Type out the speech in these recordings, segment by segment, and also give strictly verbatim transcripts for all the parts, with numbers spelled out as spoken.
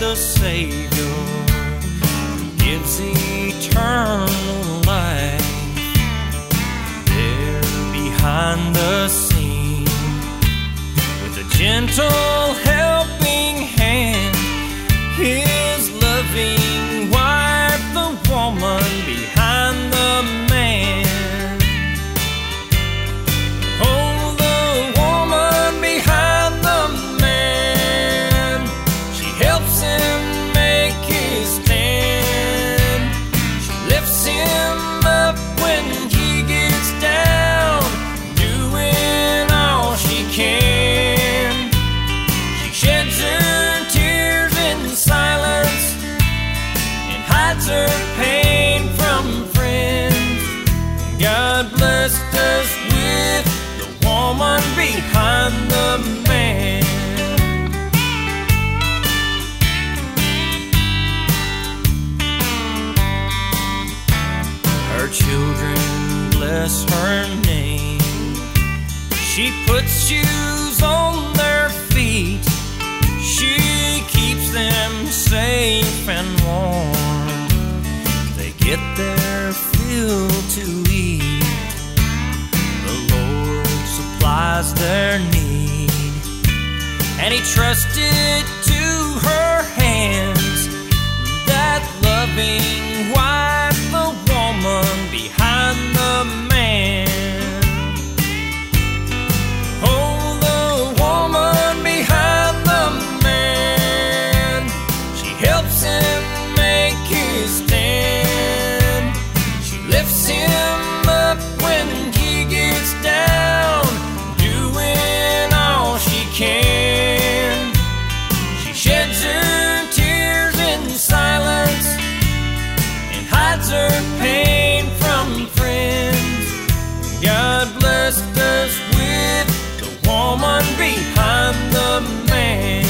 the Savior who gives eternal life. There behind the scene, with a gentle helping hand, His loving wife, the woman behind the man. Oh, the woman behind the man, she helps him make his stand. She lifts him up when he gets down, doing all she can. She sheds her tears in silence and hides her pain from friends. God blessed us with the woman behind the man. Her children bless her name. She puts shoes on their feet. She keeps them safe and warm. They get their fill to eat. The Lord supplies their need, and He trusted to her hands that loving wife, the woman behind the man. Oh, the woman behind the man, she helps him make his stand. She lifts him up when he gets down, doing all she can. She sheds her tears in silence and hides her pain from friends. God blessed us with the woman behind the man.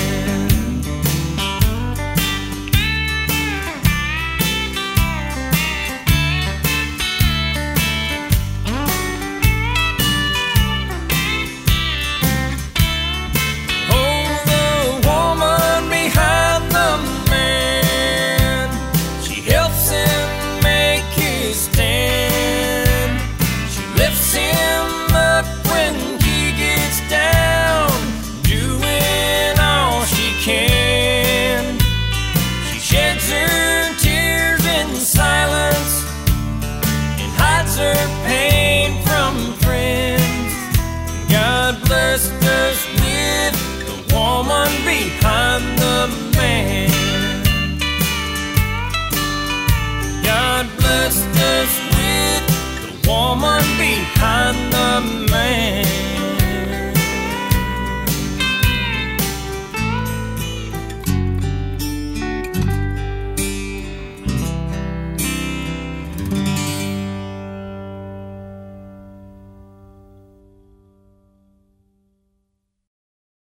Oh, the woman behind the man, she helps him make his stand. She lifts him up when he gets down, doing all she can. She sheds her tears in silence and hides her pain from friends. God blessed us with the woman behind the man. God blessed us with the woman behind